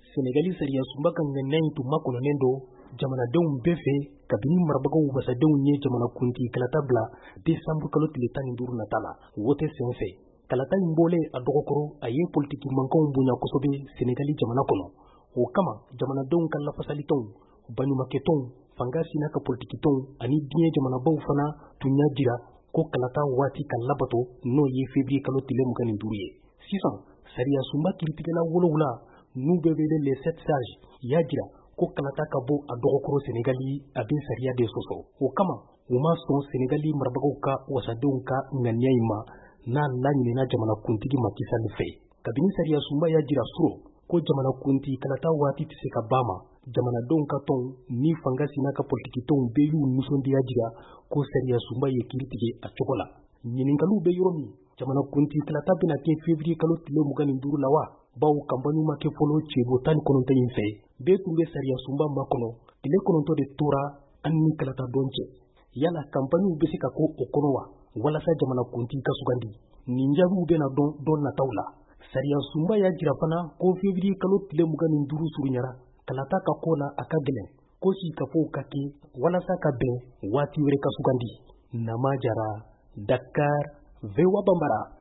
Senegali sariya sunba kan ŋaniya in tun makɔnɔnen don jamanadenw bɛɛ fɛ kabini marabagaw wasadenw ye jamanakuntigi kalata bila desanburu kalo tile 15 nata la. Wote sen fɛ kalata in bɔlen a dɔgɔkɔrɔ a ye politiki mankanw bonya kosɛbɛ Senegali jamana kɔnɔ. O kama jamanadenw ka lafasalitɔnw, baɲumankɛtɔnw, fanga sina ka politikitɔnw ani diɲɛ jamanabaw fana tun y'a jira ko kalata waati ka labato n'o ye février kalo tile 25 ye. Sisan sariya sunba kiritigɛla 7 n'u bɛ wele les 7 sages y'a jira ko kalata ka bɔ a dɔgɔkɔrɔ Senegali a bɛ sariya de sɔsɔ. O kama u ma sɔn Senegali marabagaw ka wasadenw ka ŋaniya in ma n'a laɲinina jamanakuntigi Macky Sall fɛ. Kabini sariya sunba y'a jira suro ko jamanakuntigi kalata waati tɛ se ka ban ma, jamanadenw ka tɔn ni fanga sina ka politikitɔnw bɛɛ y'u nisɔndiya jira ko sariya sunba ye kiri tigɛ a cogo la. Ɲininkaliw bɛ yɔrɔ min jamanakuntigi kalata bɛna kɛ février kalo tile 25 la wa? Baw kanpani ma kɛ fɔlɔ cɛbo 19 in fɛ bɛɛ tun bɛ sariya sunba makɔnɔ tile 9 de tora an ni kalata dɔn cɛ. Yala kanpaniw bɛ se ka ko o kɔnɔ wa walasa jamanakuntigi ka sugandi? Nin jaabiw bɛna dɔn nataw la. Sariya sunba y'a jira fana ko février kalo tile 25 surunyara kalata ka ko la a ka gɛlɛn ko sikafow ka kɛ walasa ka bɛn waati wɛrɛ ka sugandi. Nama Jara, Dakar, VOA Bambara.